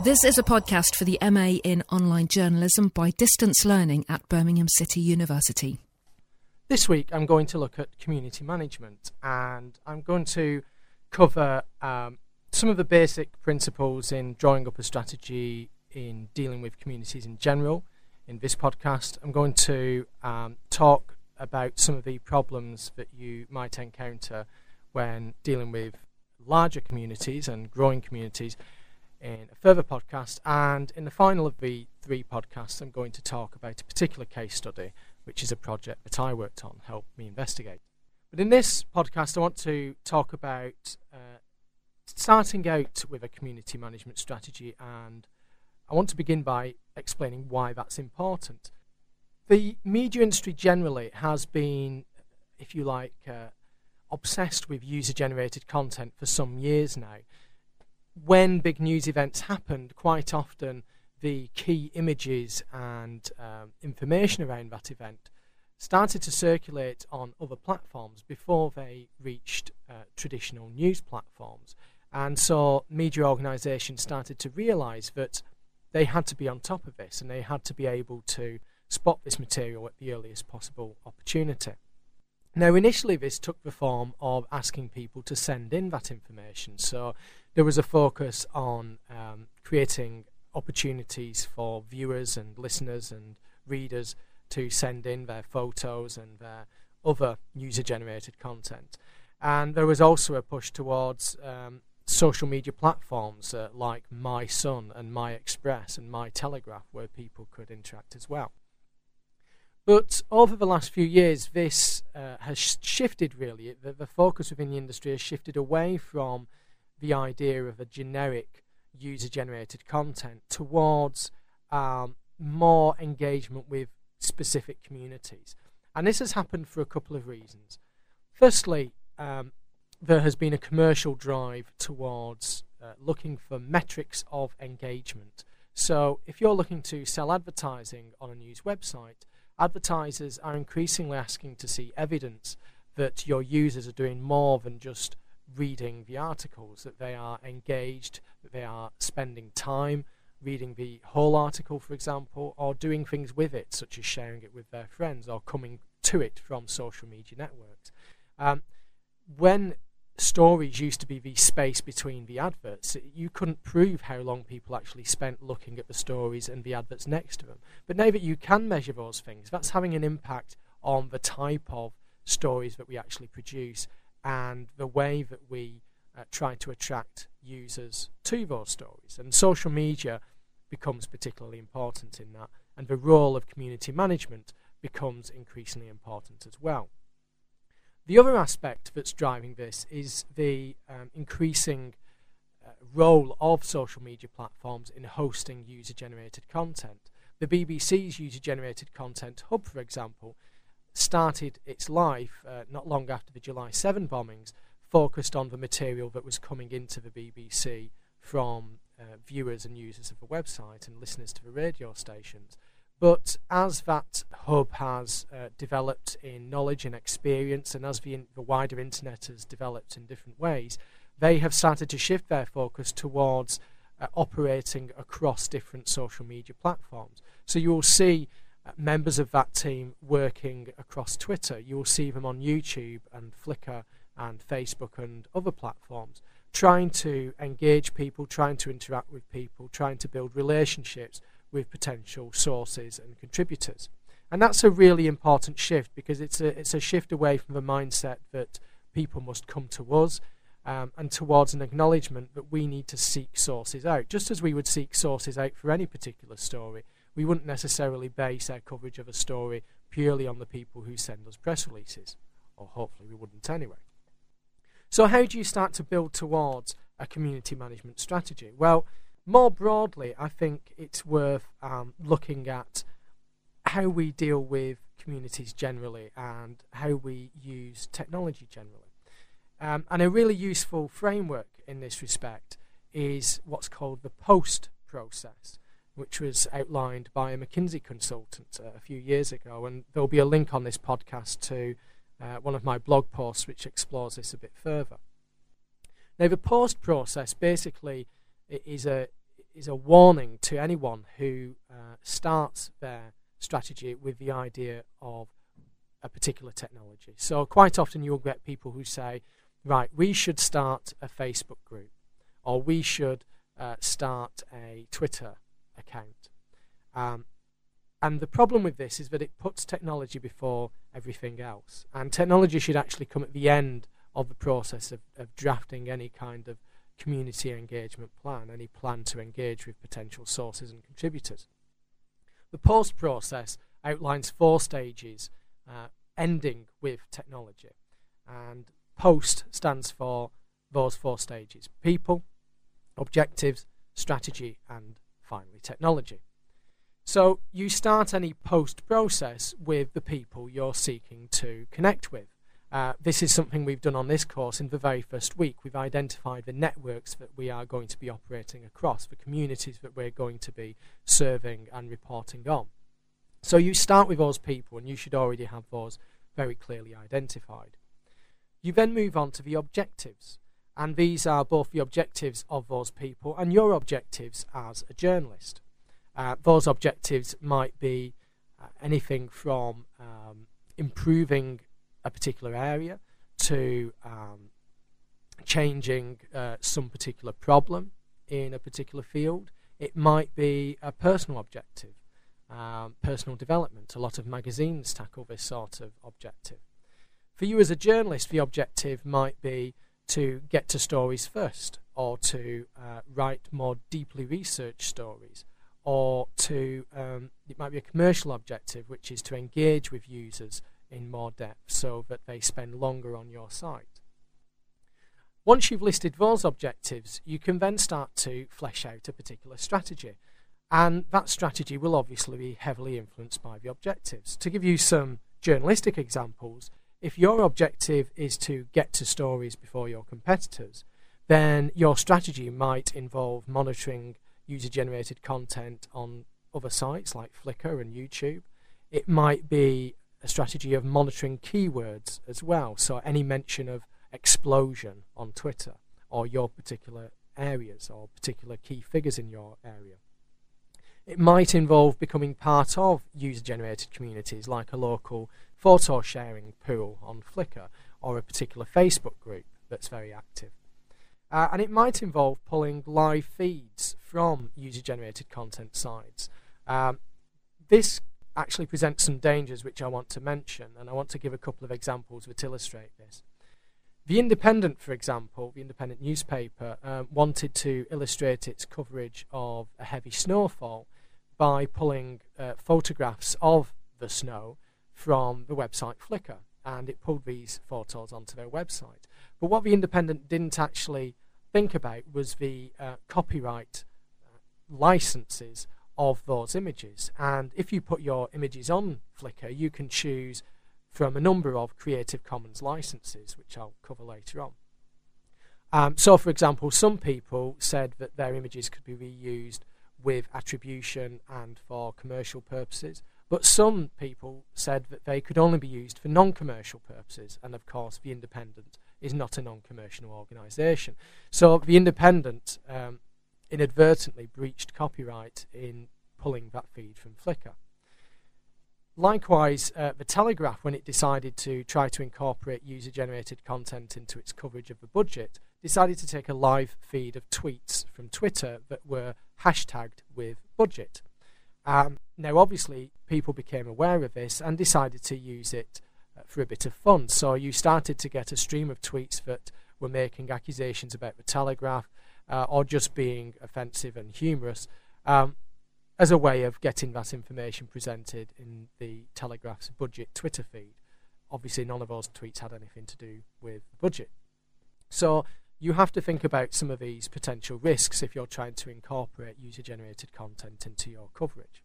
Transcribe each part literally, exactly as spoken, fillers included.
This is a podcast for the M A in Online Journalism by Distance Learning at Birmingham City University. This week I'm going to look at community management, and I'm going to cover um, some of the basic principles in drawing up a strategy in dealing with communities in general. In this podcast I'm going to um, talk about some of the problems that you might encounter when dealing with larger communities and growing communities in a further podcast, and in the final of the three podcasts I'm going to talk about a particular case study, which is a project that I worked on, helped me investigate. But in this podcast I want to talk about uh, starting out with a community management strategy, and I want to begin by explaining why that's important. The media industry generally has been, if you like, uh, obsessed with user-generated content for some years now. When big news events happened, quite often the key images and um, information around that event started to circulate on other platforms before they reached uh, traditional news platforms. And so media organisations started to realise that they had to be on top of this, and they had to be able to spot this material at the earliest possible opportunity. Now, initially this took the form of asking people to send in that information. So there was a focus on um, creating opportunities for viewers and listeners and readers to send in their photos and their other user-generated content. And there was also a push towards um, social media platforms uh, like My Sun and My Express and My Telegraph, where people could interact as well. But over the last few years, this uh, has sh- shifted really. The, the focus within the industry has shifted away from the idea of a generic user-generated content towards um, more engagement with specific communities. And this has happened for a couple of reasons. Firstly, um, there has been a commercial drive towards uh, looking for metrics of engagement. So if you're looking to sell advertising on a news website, advertisers are increasingly asking to see evidence that your users are doing more than just reading the articles, that they are engaged, that they are spending time reading the whole article, for example, or doing things with it, such as sharing it with their friends or coming to it from social media networks. Um, when stories used to be the space between the adverts, you couldn't prove how long people actually spent looking at the stories and the adverts next to them. But now that you can measure those things, that's having an impact on the type of stories that we actually produce and the way that we uh, try to attract users to those stories. And social media becomes particularly important in that, and the role of community management becomes increasingly important as well. The other aspect that's driving this is the um, increasing uh, role of social media platforms in hosting user-generated content. The B B C's user-generated content hub, for example, started its life uh, not long after the July seventh bombings, focused on the material that was coming into the B B C from uh, viewers and users of the website and listeners to the radio stations. But as that hub has uh, developed in knowledge and experience, and as the, in, the wider internet has developed in different ways, they have started to shift their focus towards uh, operating across different social media platforms. So you will see uh, members of that team working across Twitter. You will see them on YouTube and Flickr and Facebook and other platforms, trying to engage people, trying to interact with people, trying to build relationships with potential sources and contributors. And that's a really important shift, because it's a it's a shift away from the mindset that people must come to us um, and towards an acknowledgement that we need to seek sources out. Just as we would seek sources out for any particular story, we wouldn't necessarily base our coverage of a story purely on the people who send us press releases, or hopefully we wouldn't anyway. So how do you start to build towards a community management strategy? Well, more broadly, I think it's worth um, looking at how we deal with communities generally and how we use technology generally. Um, and a really useful framework in this respect is what's called the POST process, which was outlined by a McKinsey consultant uh, a few years ago. And there'll be a link on this podcast to uh, one of my blog posts which explores this a bit further. Now, the POST process basically is a is a warning to anyone who uh, starts their strategy with the idea of a particular technology. So quite often you'll get people who say, right, we should start a Facebook group, or we should uh, start a Twitter account. Um, and the problem with this is that it puts technology before everything else. And technology should actually come at the end of the process of, of drafting any kind of community engagement plan, any plan to engage with potential sources and contributors. The post process outlines four stages, uh, ending with technology. And post stands for those four stages: people, objectives, strategy, and finally technology. So you start any post process with the people you're seeking to connect with. Uh, this is something we've done on this course in the very first week. We've identified the networks that we are going to be operating across, the communities that we're going to be serving and reporting on. So you start with those people, and you should already have those very clearly identified. You then move on to the objectives, and these are both the objectives of those people and your objectives as a journalist. Uh, those objectives might be uh, anything from um, improving a particular area to um, changing uh, some particular problem in a particular field. It might be a personal objective, um, personal development. A lot of magazines tackle this sort of objective. For you as a journalist, the objective might be to get to stories first, or to uh, write more deeply researched stories, or to, um, it might be a commercial objective, which is to engage with users in more depth so that they spend longer on your site. Once you've listed those objectives, you can then start to flesh out a particular strategy. And that strategy will obviously be heavily influenced by the objectives. To give you some journalistic examples, if your objective is to get to stories before your competitors, then your strategy might involve monitoring user-generated content on other sites like Flickr and YouTube. It might be a strategy of monitoring keywords as well, so any mention of explosion on Twitter, or your particular areas, or particular key figures in your area. It might involve becoming part of user-generated communities like a local photo sharing pool on Flickr, or a particular Facebook group that's very active. Uh, and it might involve pulling live feeds from user-generated content sites. Um, this actually presents some dangers which I want to mention, and I want to give a couple of examples that illustrate this. The Independent, for example, the Independent newspaper, uh, wanted to illustrate its coverage of a heavy snowfall by pulling uh, photographs of the snow from the website Flickr, and it pulled these photos onto their website. But what the Independent didn't actually think about was the uh, copyright uh, licenses of those images. And if you put your images on Flickr, you can choose from a number of Creative Commons licenses, which I'll cover later on. Um, so, for example, some people said that their images could be reused with attribution and for commercial purposes, but some people said that they could only be used for non-commercial purposes, and of course the Independent is not a non-commercial organisation. So the Independent um, inadvertently breached copyright in pulling that feed from Flickr. Likewise, uh, the Telegraph, when it decided to try to incorporate user-generated content into its coverage of the budget, decided to take a live feed of tweets from Twitter that were hashtagged with budget. Um, now, obviously, people became aware of this and decided to use it uh, for a bit of fun. So you started to get a stream of tweets that were making accusations about the Telegraph, uh, or just being offensive and humorous, um, as a way of getting that information presented in the Telegraph's budget Twitter feed. Obviously, none of those tweets had anything to do with the budget. So you have to think about some of these potential risks if you're trying to incorporate user-generated content into your coverage.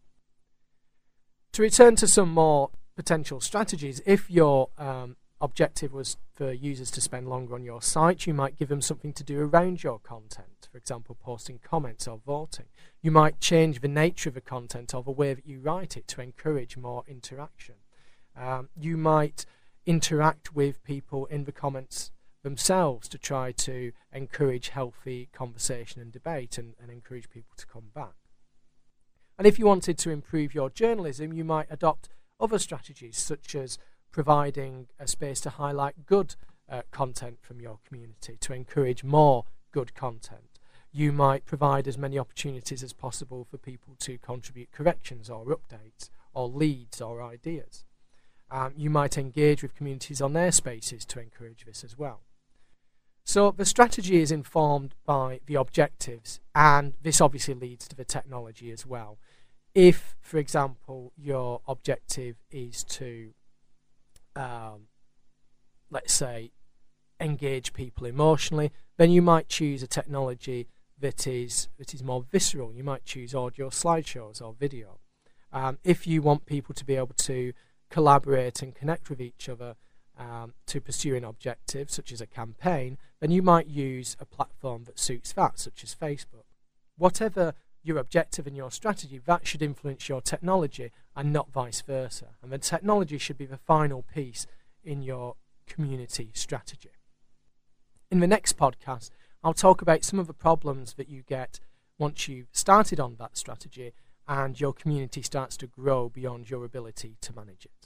To return to some more potential strategies, if your um, objective was for users to spend longer on your site, you might give them something to do around your content, for example, posting comments or voting. You might change the nature of the content or the way that you write it to encourage more interaction. Um, you might interact with people in the comments themselves to try to encourage healthy conversation and debate and, and encourage people to come back. And if you wanted to improve your journalism, you might adopt other strategies, such as providing a space to highlight good uh, content from your community, to encourage more good content. You might provide as many opportunities as possible for people to contribute corrections or updates or leads or ideas. Um, you might engage with communities on their spaces to encourage this as well. So the strategy is informed by the objectives, and this obviously leads to the technology as well. If, for example, your objective is to, um, let's say, engage people emotionally, then you might choose a technology that is that is more visceral. You might choose audio slideshows or video. Um, if you want people to be able to collaborate and connect with each other um, to pursue an objective, such as a campaign, then you might use a platform that suits that, such as Facebook. Whatever your objective and your strategy, that should influence your technology and not vice versa. And the technology should be the final piece in your community strategy. In the next podcast, I'll talk about some of the problems that you get once you've started on that strategy and your community starts to grow beyond your ability to manage it.